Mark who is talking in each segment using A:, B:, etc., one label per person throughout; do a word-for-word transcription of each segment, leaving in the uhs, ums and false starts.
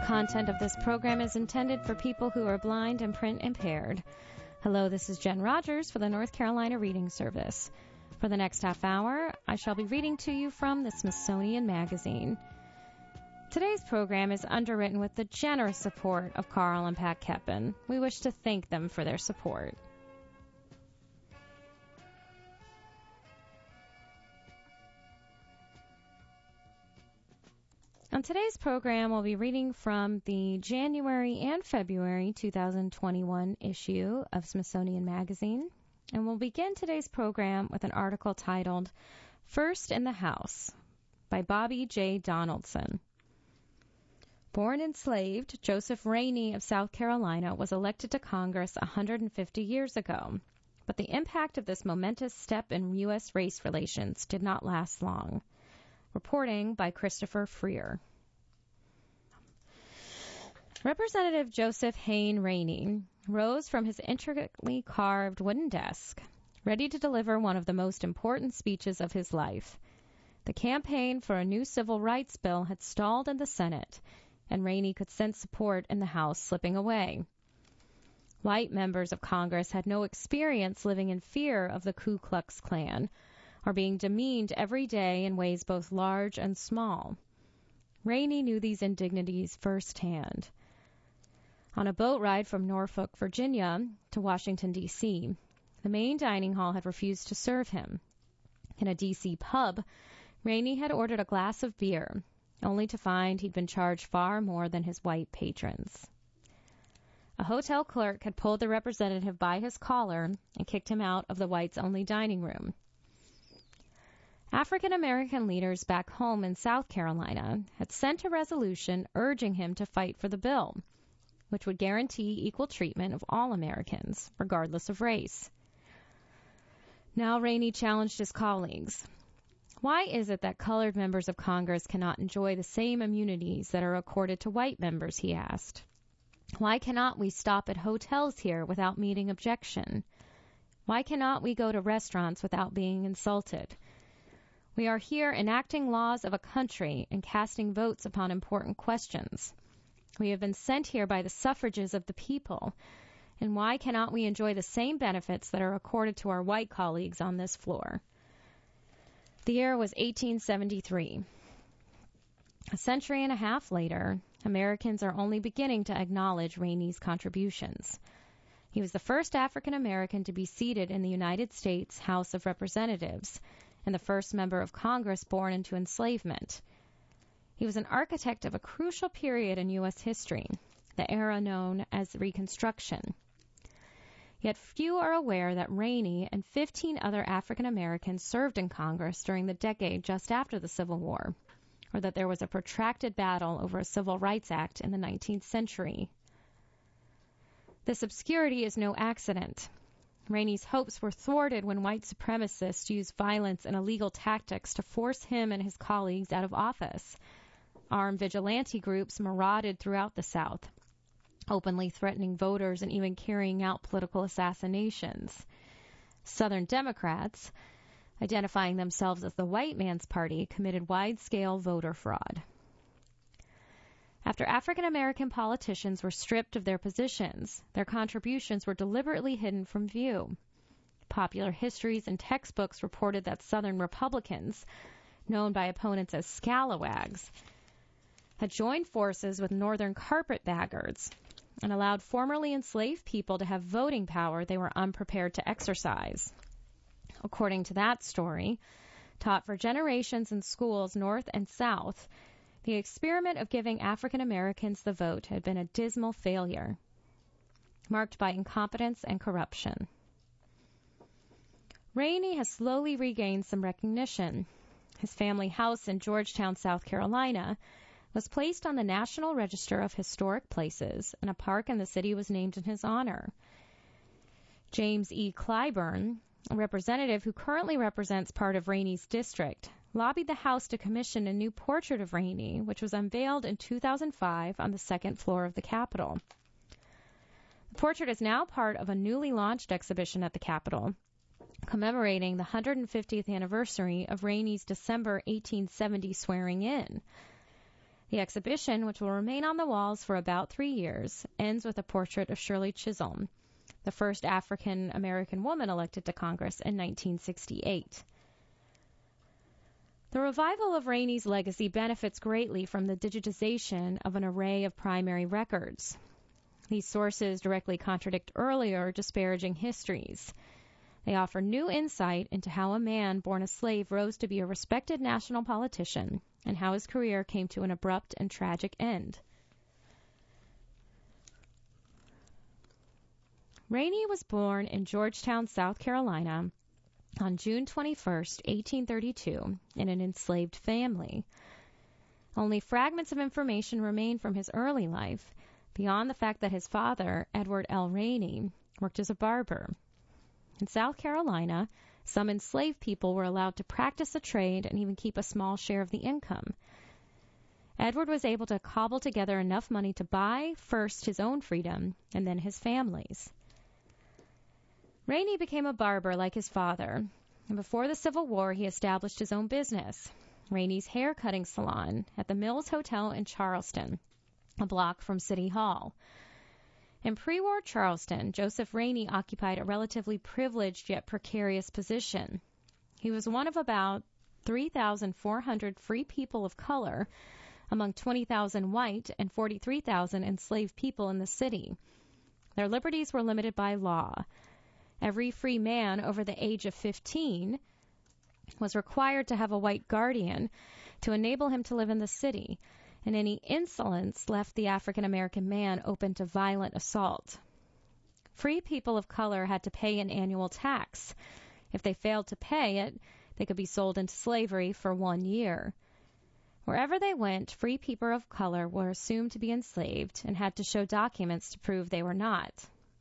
A: content of this program is intended for people who are blind and print impaired. Hello, this is Jen Rogers for the North Carolina Reading Service. For the next half hour, I shall be reading to you from the Smithsonian Magazine. Today's program is underwritten with the generous support of Carl and Pat Keppen. We wish to thank them for their support. On today's program, we'll be reading from the January and February two thousand twenty-one issue of Smithsonian Magazine. And we'll begin today's program with an article titled First in the House by Bobby J. Donaldson. Born enslaved, Joseph Rainey of South Carolina was elected to Congress one hundred fifty years ago. But the impact of this momentous step in U S race relations did not last long. Reporting by Christopher Freer. Representative Joseph Hayne Rainey rose from his intricately carved wooden desk, ready to deliver one of the most important speeches of his life. The campaign for a new civil rights bill had stalled in the Senate, and Rainey could sense support in the House slipping away. White members of Congress had no experience living in fear of the Ku Klux Klan, or being demeaned every day in ways both large and small. Rainey knew these indignities firsthand. On a boat ride from Norfolk, Virginia, to Washington, D C, the main dining hall had refused to serve him. In a D C pub, Rainey had ordered a glass of beer, only to find he'd been charged far more than his white patrons. A hotel clerk had pulled the representative by his collar and kicked him out of the whites-only dining room. African American leaders back home in South Carolina had sent a resolution urging him to fight for the bill, which would guarantee equal treatment of all Americans, regardless of race. Now Rainey challenged his colleagues. Why is it that colored members of Congress cannot enjoy the same immunities that are accorded to white members, he asked. Why cannot we stop at hotels here without meeting objection? Why cannot we go to restaurants without being insulted? We are here enacting laws of a country and casting votes upon important questions. We have been sent here by the suffrages of the people. And why cannot we enjoy the same benefits that are accorded to our white colleagues on this floor? The year was eighteen seventy-three. A century and a half later, Americans are only beginning to acknowledge Rainey's contributions. He was the first African American to be seated in the United States House of Representatives, and the first member of Congress born into enslavement. He was an architect of a crucial period in U S history, the era known as Reconstruction. Yet few are aware that Rainey and fifteen other African Americans served in Congress during the decade just after the Civil War, or that there was a protracted battle over a Civil Rights Act in the nineteenth century. This obscurity is no accident. Rainey's hopes were thwarted when white supremacists used violence and illegal tactics to force him and his colleagues out of office. Armed vigilante groups marauded throughout the South, openly threatening voters and even carrying out political assassinations. Southern Democrats, identifying themselves as the white man's party, committed wide-scale voter fraud. After African American politicians were stripped of their positions, their contributions were deliberately hidden from view. Popular histories and textbooks reported that Southern Republicans, known by opponents as scalawags, had joined forces with Northern carpetbaggers and allowed formerly enslaved people to have voting power they were unprepared to exercise. According to that story, taught for generations in schools north and south, the experiment of giving African Americans the vote had been a dismal failure, marked by incompetence and corruption. Rainey has slowly regained some recognition. His family house in Georgetown, South Carolina, was placed on the National Register of Historic Places, and a park in the city was named in his honor. James E. Clyburn, a representative who currently represents part of Rainey's district, lobbied the House to commission a new portrait of Rainey, which was unveiled in two thousand five on the second floor of the Capitol. The portrait is now part of a newly launched exhibition at the Capitol, commemorating the one hundred fiftieth anniversary of Rainey's December eighteen seventy swearing in. The exhibition, which will remain on the walls for about three years, ends with a portrait of Shirley Chisholm, the first African-American woman elected to Congress in nineteen sixty-eight. The revival of Rainey's legacy benefits greatly from the digitization of an array of primary records. These sources directly contradict earlier disparaging histories. They offer new insight into how a man born a slave rose to be a respected national politician and how his career came to an abrupt and tragic end. Rainey was born in Georgetown, South Carolina, on June twenty-first, eighteen thirty-two, in an enslaved family. Only fragments of information remain from his early life, beyond the fact that his father, Edward L. Rainey, worked as a barber. In South Carolina, some enslaved people were allowed to practice a trade and even keep a small share of the income. Edward was able to cobble together enough money to buy first his own freedom and then his family's. Rainey became a barber like his father, and before the Civil War he established his own business, Rainey's Hair Cutting Salon, at the Mills Hotel in Charleston, a block from City Hall. In pre-war Charleston, Joseph Rainey occupied a relatively privileged yet precarious position. He was one of about three thousand four hundred free people of color among twenty thousand white and forty-three thousand enslaved people in the city. Their liberties were limited by law. Every free man over the age of fifteen was required to have a white guardian to enable him to live in the city, and any insolence left the African-American man open to violent assault. Free people of color had to pay an annual tax. If they failed to pay it, they could be sold into slavery for one year. Wherever they went, free people of color were assumed to be enslaved and had to show documents to prove they were not.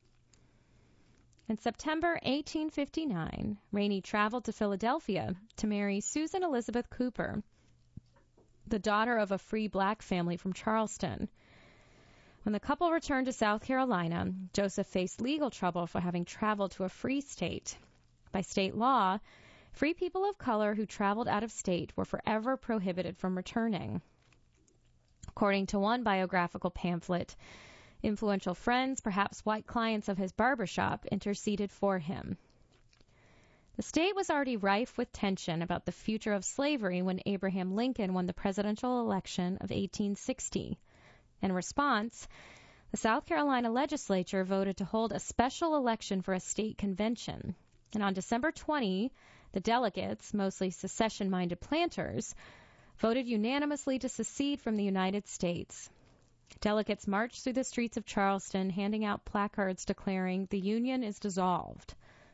A: In September eighteen fifty-nine, Rainey traveled to Philadelphia to marry Susan Elizabeth Cooper, the daughter of a free black family from Charleston. When the couple returned to South Carolina, Joseph faced legal trouble for having traveled to a free state. By state law, free people of color who traveled out of state were forever prohibited from returning. According to one biographical pamphlet, influential friends, perhaps white clients of his barbershop, interceded for him. The state was already rife with tension about the future of slavery when Abraham Lincoln won the presidential election of eighteen sixty. In response, the South Carolina legislature voted to hold a special election for a state convention. And on December twentieth, the delegates, mostly secession-minded planters, voted unanimously to secede from the United States. Delegates marched through the streets of Charleston, handing out placards declaring the Union is dissolved.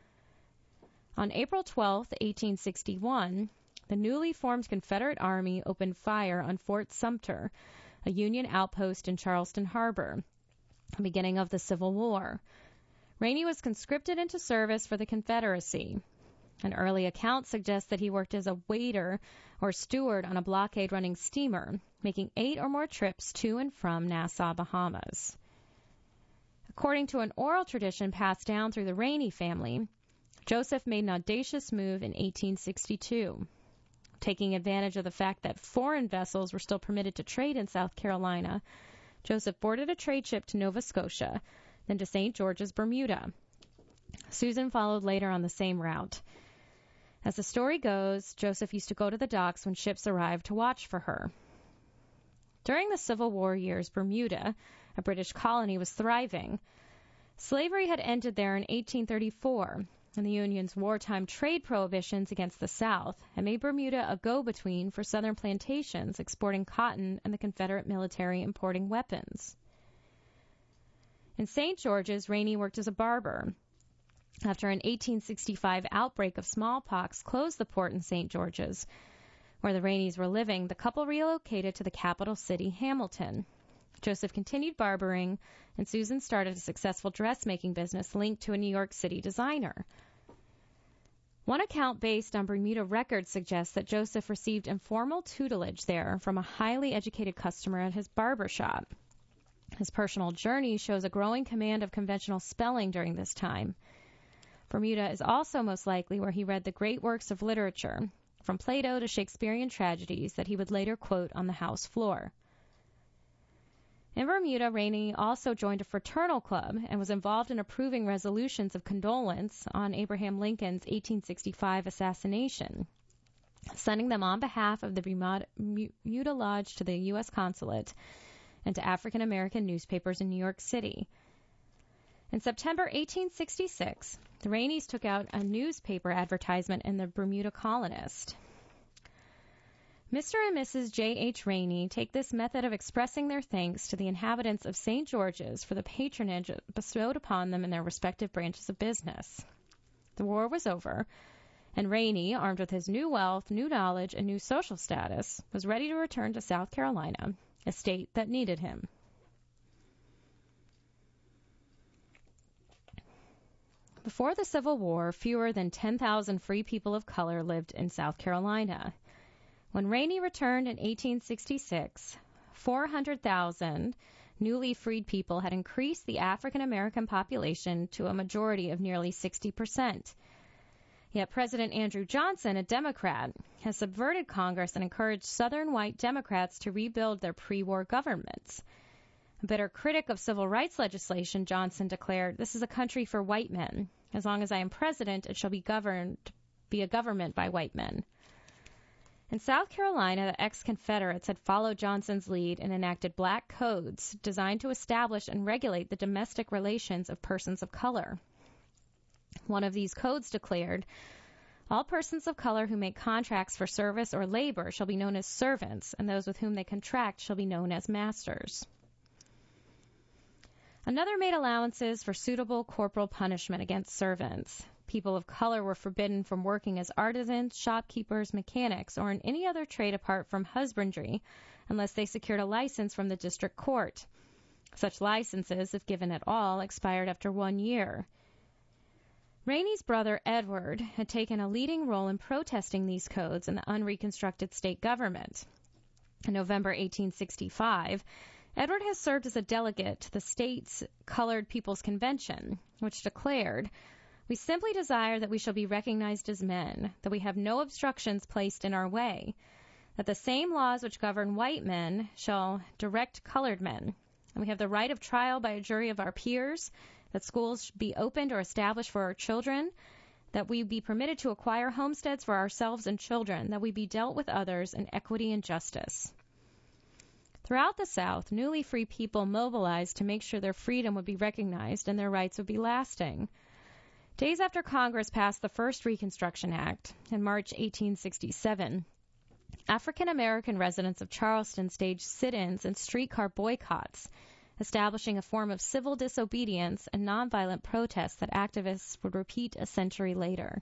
A: On April twelfth, eighteen sixty-one, the newly formed Confederate Army opened fire on Fort Sumter, a Union outpost in Charleston Harbor, the beginning of the Civil War. Rainey was conscripted into service for the Confederacy. An early account suggests that he worked as a waiter or steward on a blockade-running steamer, making eight or more trips to and from Nassau, Bahamas. According to an oral tradition passed down through the Rainey family, Joseph made an audacious move in eighteen sixty-two. Taking advantage of the fact that foreign vessels were still permitted to trade in South Carolina, Joseph boarded a trade ship to Nova Scotia, then to Saint George's, Bermuda. Susan followed later on the same route. As the story goes, Joseph used to go to the docks when ships arrived to watch for her. During the Civil War years, Bermuda, a British colony, was thriving. Slavery had ended there in eighteen thirty-four, and the Union's wartime trade prohibitions against the South had made Bermuda a go-between for Southern plantations exporting cotton and the Confederate military importing weapons. In Saint George's, Rainey worked as a barber. After an eighteen sixty-five outbreak of smallpox closed the port in Saint George's, where the Raineys were living, the couple relocated to the capital city, Hamilton. Joseph continued barbering, and Susan started a successful dressmaking business linked to a New York City designer. One account based on Bermuda records suggests that Joseph received informal tutelage there from a highly educated customer at his barber shop. His personal journey shows a growing command of conventional spelling during this time. Bermuda is also most likely where he read the great works of literature, from Plato to Shakespearean tragedies that he would later quote on the house floor. In Bermuda, Rainey also joined a fraternal club and was involved in approving resolutions of condolence on Abraham Lincoln's eighteen sixty-five assassination, sending them on behalf of the Bermuda Lodge to the U S consulate and to African American newspapers in New York City. In September eighteen sixty-six, the Raineys took out a newspaper advertisement in the Bermuda Colonist. Mister and Missus J H. Rainey take this method of expressing their thanks to the inhabitants of Saint George's for the patronage bestowed upon them in their respective branches of business. The war was over, and Rainey, armed with his new wealth, new knowledge, and new social status, was ready to return to South Carolina, a state that needed him. Before the Civil War, fewer than ten thousand free people of color lived in South Carolina. When Rainey returned in eighteen sixty-six, four hundred thousand newly freed people had increased the African American population to a majority of nearly sixty percent. Yet President Andrew Johnson, a Democrat, has subverted Congress and encouraged Southern white Democrats to rebuild their pre-war governments. A bitter critic of civil rights legislation, Johnson declared, "This is a country for white men. As long as I am president, it shall be governed, be a government by white men." In South Carolina, the ex-Confederates had followed Johnson's lead and enacted black codes designed to establish and regulate the domestic relations of persons of color. One of these codes declared, "All persons of color who make contracts for service or labor shall be known as servants, and those with whom they contract shall be known as masters." Another made allowances for suitable corporal punishment against servants. People of color were forbidden from working as artisans, shopkeepers, mechanics, or in any other trade apart from husbandry, unless they secured a license from the district court. Such licenses, if given at all, expired after one year. Rainey's brother, Edward, had taken a leading role in protesting these codes in the unreconstructed state government. In November eighteen sixty-five, Edward has served as a delegate to the state's Colored People's Convention, which declared, "We simply desire that we shall be recognized as men, that we have no obstructions placed in our way, that the same laws which govern white men shall direct colored men, and we have the right of trial by a jury of our peers, that schools be opened or established for our children, that we be permitted to acquire homesteads for ourselves and children, that we be dealt with others in equity and justice." Throughout the South, newly free people mobilized to make sure their freedom would be recognized and their rights would be lasting. Days after Congress passed the first Reconstruction Act, in March eighteen sixty-seven, African American residents of Charleston staged sit-ins and streetcar boycotts, establishing a form of civil disobedience and nonviolent protest that activists would repeat a century later.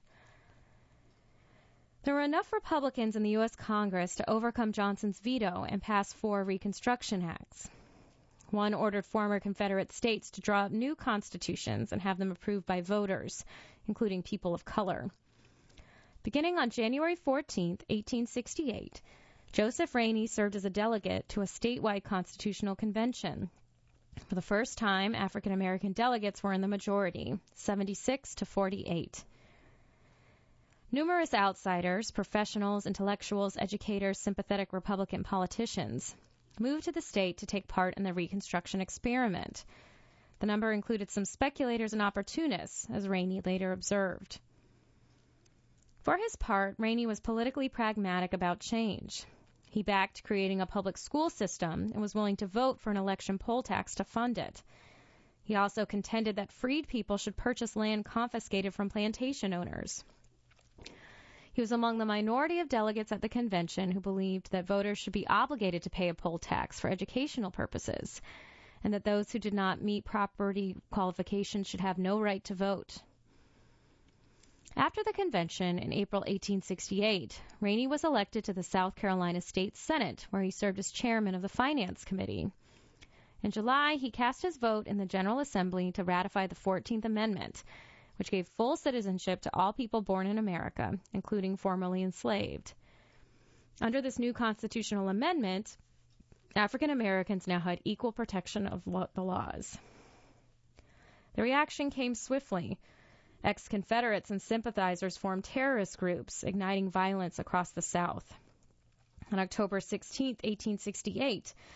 A: There were enough Republicans in the U S Congress to overcome Johnson's veto and pass four Reconstruction Acts. One ordered former Confederate states to draw up new constitutions and have them approved by voters, including people of color. Beginning on January fourteenth, eighteen sixty-eight, Joseph Rainey served as a delegate to a statewide constitutional convention. For the first time, African American delegates were in the majority, seventy-six to forty-eight. Numerous outsiders, professionals, intellectuals, educators, sympathetic Republican politicians moved to the state to take part in the Reconstruction experiment. The number included some speculators and opportunists, as Rainey later observed. For his part, Rainey was politically pragmatic about change. He backed creating a public school system and was willing to vote for an election poll tax to fund it. He also contended that freed people should purchase land confiscated from plantation owners. He was among the minority of delegates at the convention who believed that voters should be obligated to pay a poll tax for educational purposes, and that those who did not meet property qualifications should have no right to vote. After the convention in April eighteen sixty-eight, Rainey was elected to the South Carolina State Senate, where he served as chairman of the Finance Committee. In July, he cast his vote in the General Assembly to ratify the fourteenth Amendment, which gave full citizenship to all people born in America, including formerly enslaved. Under this new constitutional amendment, African Americans now had equal protection of lo- the laws. The reaction came swiftly. Ex-Confederates and sympathizers formed terrorist groups, igniting violence across the South. On October sixteenth, eighteen sixty-eight,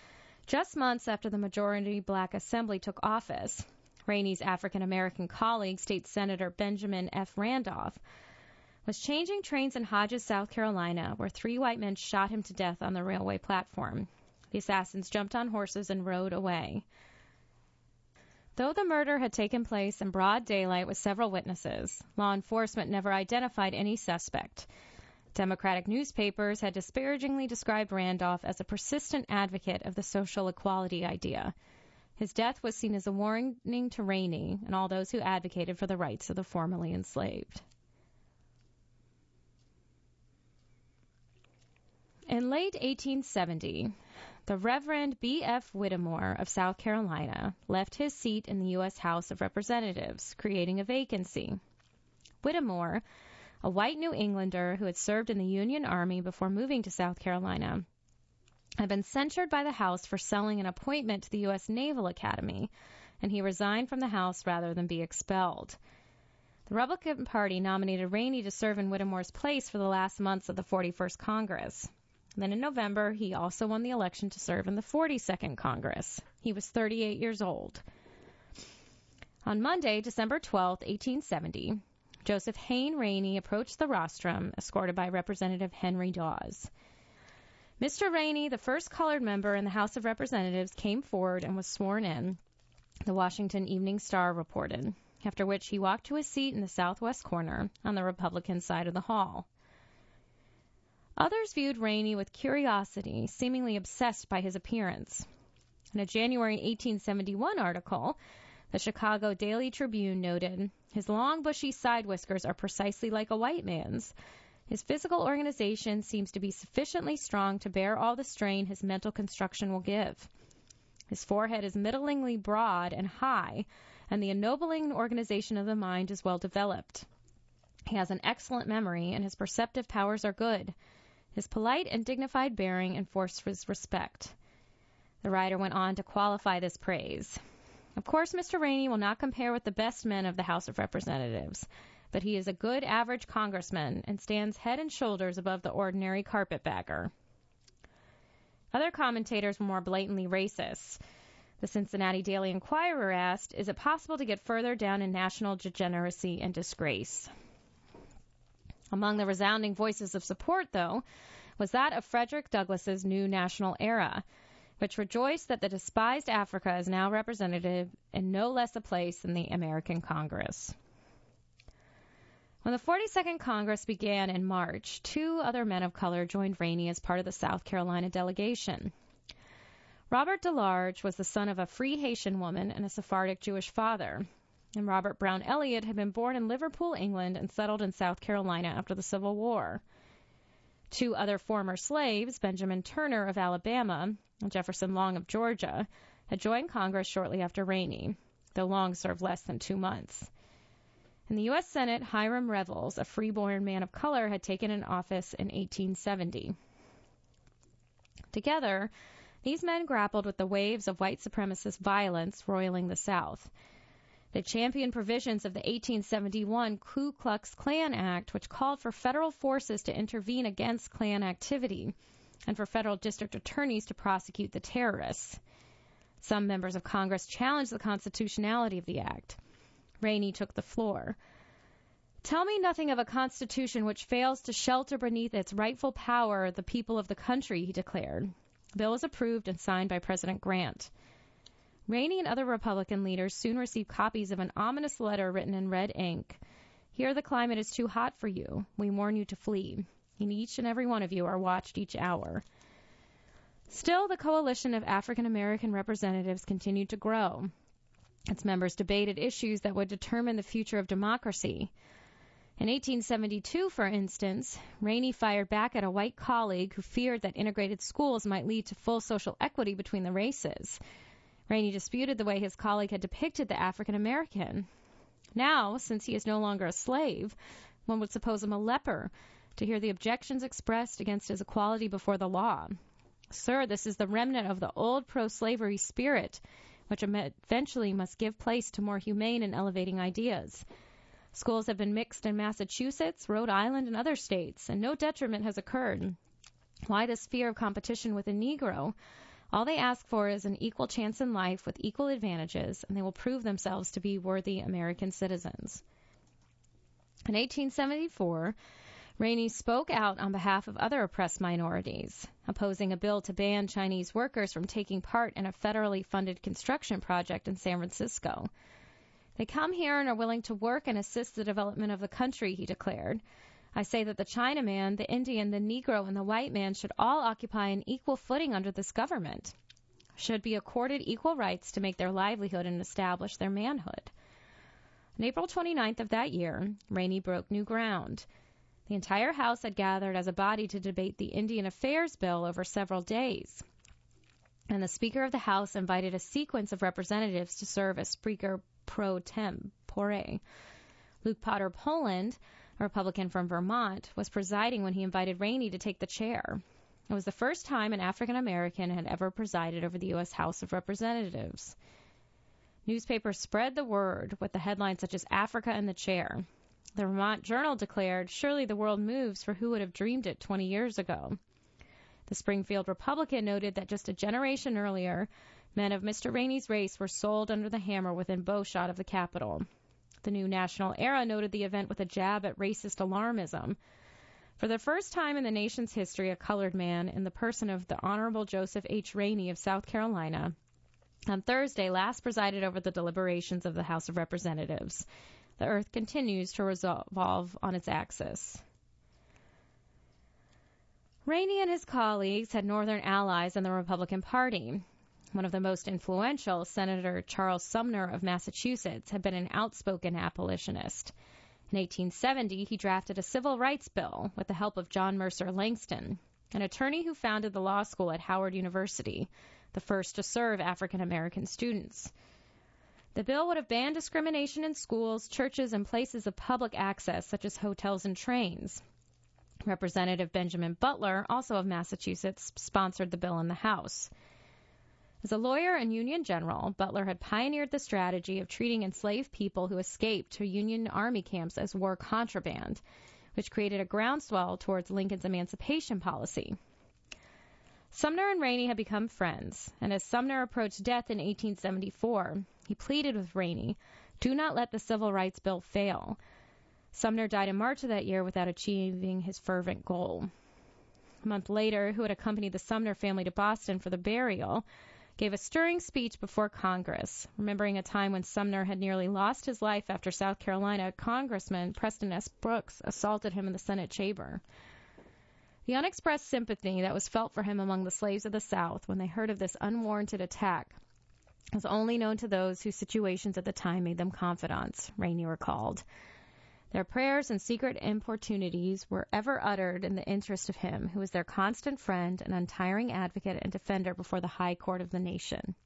A: Just months after the majority black assembly took office, Rainey's African-American colleague, State Senator Benjamin F. Randolph, was changing trains in Hodges, South Carolina, where three white men shot him to death on the railway platform. The assassins jumped on horses and rode away. Though the murder had taken place in broad daylight with several witnesses, law enforcement never identified any suspect. Democratic newspapers had disparagingly described Randolph as a persistent advocate of the social equality idea. His death was seen as a warning to Rainey and all those who advocated for the rights of the formerly enslaved. In late eighteen seventy, the Reverend B F Whittemore of South Carolina left his seat in the U S House of Representatives, creating a vacancy. Whittemore, a white New Englander who had served in the Union Army before moving to South Carolina, had been censured by the House for selling an appointment to the U S Naval Academy, and he resigned from the House rather than be expelled. The Republican Party nominated Rainey to serve in Whittemore's place for the last months of the forty-first Congress. Then in November, he also won the election to serve in the forty-second Congress. He was thirty-eight years old. On Monday, December twelfth, eighteen seventy, Joseph Hayne Rainey approached the rostrum, escorted by Representative Henry Dawes. Mister Rainey, the first colored member in the House of Representatives, came forward and was sworn in, the Washington Evening Star reported, after which he walked to his seat in the southwest corner on the Republican side of the hall. Others viewed Rainey with curiosity, seemingly obsessed by his appearance. In a January eighteen seventy-one article, the Chicago Daily Tribune noted, "His long, bushy side whiskers are precisely like a white man's. His physical organization seems to be sufficiently strong to bear all the strain his mental construction will give. His forehead is middlingly broad and high, and the ennobling organization of the mind is well developed. He has an excellent memory, and his perceptive powers are good. His polite and dignified bearing enforces respect." The writer went on to qualify this praise. Of course, Mister Rainey will not compare with the best men of the House of Representatives, but he is a good average congressman and stands head and shoulders above the ordinary carpetbagger. Other commentators were more blatantly racist. The Cincinnati Daily Inquirer asked, "Is it possible to get further down in national degeneracy and disgrace?" Among the resounding voices of support, though, was that of Frederick Douglass's New National Era, which rejoiced that the despised Africa is now represented in no less a place than the American Congress. When the forty-second Congress began in March, two other men of color joined Rainey as part of the South Carolina delegation. Robert DeLarge was the son of a free Haitian woman and a Sephardic Jewish father, and Robert Brown Elliott had been born in Liverpool, England, and settled in South Carolina after the Civil War. Two other former slaves, Benjamin Turner of Alabama and Jefferson Long of Georgia, had joined Congress shortly after Rainey, though Long served less than two months. In the U S Senate, Hiram Revels, a freeborn man of color, had taken an office in eighteen seventy. Together, these men grappled with the waves of white supremacist violence roiling the South. They championed provisions of the eighteen seventy-one Ku Klux Klan Act, which called for federal forces to intervene against Klan activity and for federal district attorneys to prosecute the terrorists. Some members of Congress challenged the constitutionality of the act. Rainey took the floor. "Tell me nothing of a constitution which fails to shelter beneath its rightful power the people of the country," he declared. The bill was approved and signed by President Grant. Rainey and other Republican leaders soon received copies of an ominous letter written in red ink. "Here the climate is too hot for you. We warn you to flee. And each and every one of you are watched each hour." Still, the coalition of African American representatives continued to grow. Its members debated issues that would determine the future of democracy. In eighteen seventy-two, for instance, Rainey fired back at a white colleague who feared that integrated schools might lead to full social equity between the races. Rainey disputed the way his colleague had depicted the African American. Now, since he is no longer a slave, one would suppose him a leper to hear the objections expressed against his equality before the law. Sir, this is the remnant of the old pro-slavery spirit, which eventually must give place to more humane and elevating ideas. Schools have been mixed in Massachusetts, Rhode Island, and other states, and no detriment has occurred. Why this fear of competition with a Negro? All they ask for is an equal chance in life with equal advantages, and they will prove themselves to be worthy American citizens. In eighteen seventy-four, Rainey spoke out on behalf of other oppressed minorities, opposing a bill to ban Chinese workers from taking part in a federally funded construction project in San Francisco. They come here and are willing to work and assist the development of the country, he declared. I say that the Chinaman, the Indian, the Negro, and the white man should all occupy an equal footing under this government, should be accorded equal rights to make their livelihood and establish their manhood. On April twenty-ninth of that year, Rainey broke new ground. The entire House had gathered as a body to debate the Indian Affairs Bill over several days, and the Speaker of the House invited a sequence of representatives to serve as Speaker pro tempore. Luke Potter Poland, a Republican from Vermont, was presiding when he invited Rainey to take the chair. It was the first time an African American had ever presided over the U S House of Representatives. Newspapers spread the word with the headlines such as Africa in the Chair. The Vermont Journal declared, surely the world moves, for who would have dreamed it twenty years ago? The Springfield Republican noted that just a generation earlier, men of Mister Rainey's race were sold under the hammer within bowshot of the Capitol. The New National Era noted the event with a jab at racist alarmism. For the first time in the nation's history, a colored man, in the person of the Honorable Joseph H. Rainey of South Carolina, on Thursday last presided over the deliberations of the House of Representatives. The Earth continues to revolve on its axis. Rainey and his colleagues had Northern allies in the Republican Party. One of the most influential, Senator Charles Sumner of Massachusetts, had been an outspoken abolitionist. In eighteen seventy, he drafted a civil rights bill with the help of John Mercer Langston, an attorney who founded the law school at Howard University, the first to serve African American students. The bill would have banned discrimination in schools, churches, and places of public access, such as hotels and trains. Representative Benjamin Butler, also of Massachusetts, sponsored the bill in the House. As a lawyer and Union general, Butler had pioneered the strategy of treating enslaved people who escaped to Union Army camps as war contraband, which created a groundswell towards Lincoln's emancipation policy. Sumner and Rainey had become friends, and as Sumner approached death in eighteen seventy-four, he pleaded with Rainey, do not let the Civil Rights Bill fail. Sumner died in March of that year without achieving his fervent goal. A month later, who had accompanied the Sumner family to Boston for the burial, gave a stirring speech before Congress, remembering a time when Sumner had nearly lost his life after South Carolina Congressman Preston S. Brooks assaulted him in the Senate chamber. The unexpressed sympathy that was felt for him among the slaves of the South when they heard of this unwarranted attack was only known to those whose situations at the time made them confidants, Rainey recalled. Their prayers and secret importunities were ever uttered in the interest of him who was their constant friend and untiring advocate and defender before the high court of the nation.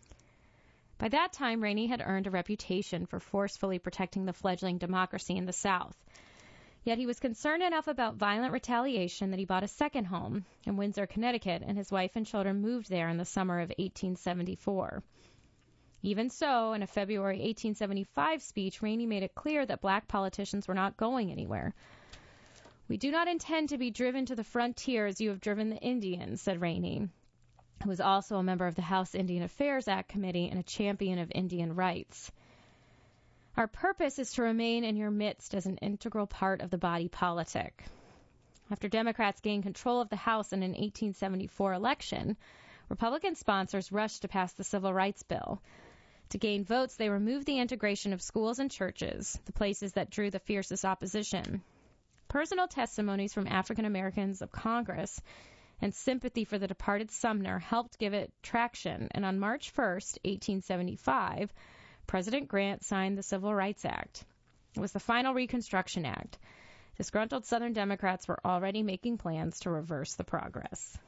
A: By that time, Rainey had earned a reputation for forcefully protecting the fledgling democracy in the South. Yet he was concerned enough about violent retaliation that he bought a second home in Windsor, Connecticut, and his wife and children moved there in the summer of eighteen seventy-four. Even so, in a February eighteen seventy-five speech, Rainey made it clear that black politicians were not going anywhere. We do not intend to be driven to the frontier as you have driven the Indians, said Rainey, who was also a member of the House Indian Affairs Act Committee and a champion of Indian rights. Our purpose is to remain in your midst as an integral part of the body politic. After Democrats gained control of the House in an eighteen seventy-four election, Republican sponsors rushed to pass the Civil Rights Bill. To gain votes, they removed the integration of schools and churches, the places that drew the fiercest opposition. Personal testimonies from African Americans of Congress and sympathy for the departed Sumner helped give it traction, and on March first, eighteen seventy-five, President Grant signed the Civil Rights Act. It was the final Reconstruction Act. Disgruntled Southern Democrats were already making plans to reverse the progress.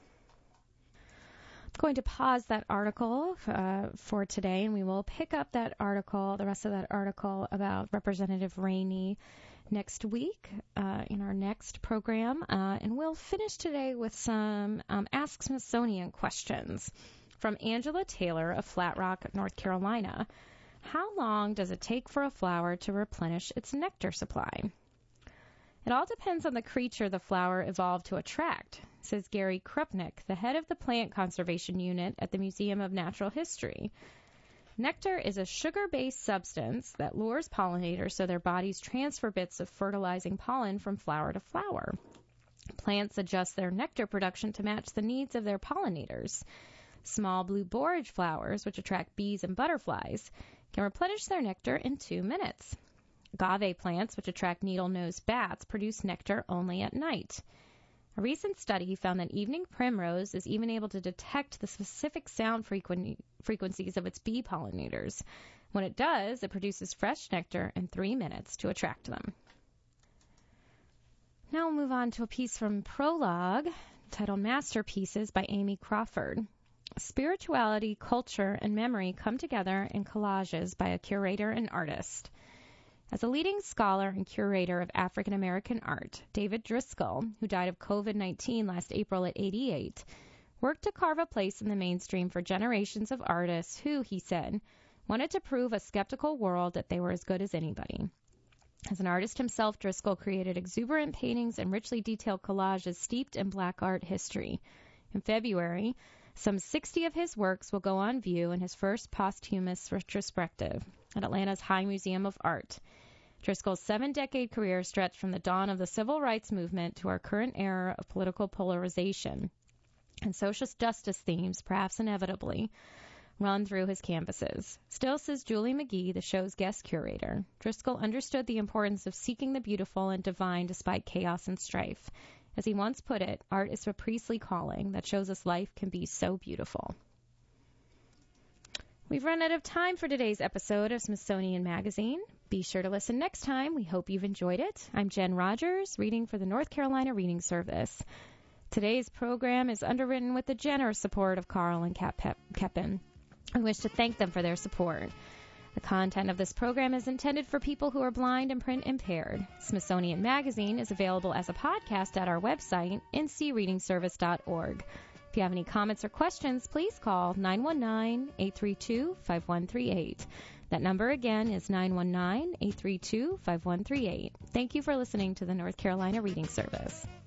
A: I'm going to pause that article uh, for today, and we will pick up that article, the rest of that article about Representative Rainey next week uh, in our next program. Uh, and we'll finish today with some um, Ask Smithsonian questions from Angela Taylor of Flat Rock, North Carolina. How long does it take for a flower to replenish its nectar supply? It all depends on the creature the flower evolved to attract. says Gary Krupnick, the head of the Plant Conservation Unit at the Museum of Natural History. Nectar is a sugar-based substance that lures pollinators so their bodies transfer bits of fertilizing pollen from flower to flower. Plants adjust their nectar production to match the needs of their pollinators. Small blue borage flowers, which attract bees and butterflies, can replenish their nectar in two minutes. Agave plants, which attract needle-nosed bats, produce nectar only at night. A recent study found that evening primrose is even able to detect the specific sound frequen- frequencies of its bee pollinators. When it does, it produces fresh nectar in three minutes to attract them. Now we'll move on to a piece from Prologue titled Masterpieces by Amy Crawford. Spirituality, culture, and memory come together in collages by a curator and artist. As a leading scholar and curator of African American art, David Driscoll, who died of covid nineteen last April at eighty-eight, worked to carve a place in the mainstream for generations of artists who, he said, wanted to prove a skeptical world that they were as good as anybody. As an artist himself, Driscoll created exuberant paintings and richly detailed collages steeped in black art history. In February, some sixty of his works will go on view in his first posthumous retrospective at Atlanta's High Museum of Art. Driscoll's seven-decade career stretched from the dawn of the civil rights movement to our current era of political polarization, and social justice themes, perhaps inevitably, run through his canvases. Still, says Julie McGee, the show's guest curator, Driscoll understood the importance of seeking the beautiful and divine despite chaos and strife. As he once put it, art is a priestly calling that shows us life can be so beautiful. We've run out of time for today's episode of Smithsonian Magazine. Be sure to listen next time. We hope you've enjoyed it. I'm Jen Rogers, reading for the North Carolina Reading Service. Today's program is underwritten with the generous support of Carl and Kat Pepin. I wish to thank them for their support. The content of this program is intended for people who are blind and print impaired. Smithsonian Magazine is available as a podcast at our website, n c reading service dot org. If you have any comments or questions, please call nine one nine, eight three two, five one three eight. That number again is nine one nine, eight three two, five one three eight. Thank you for listening to the North Carolina Reading Service.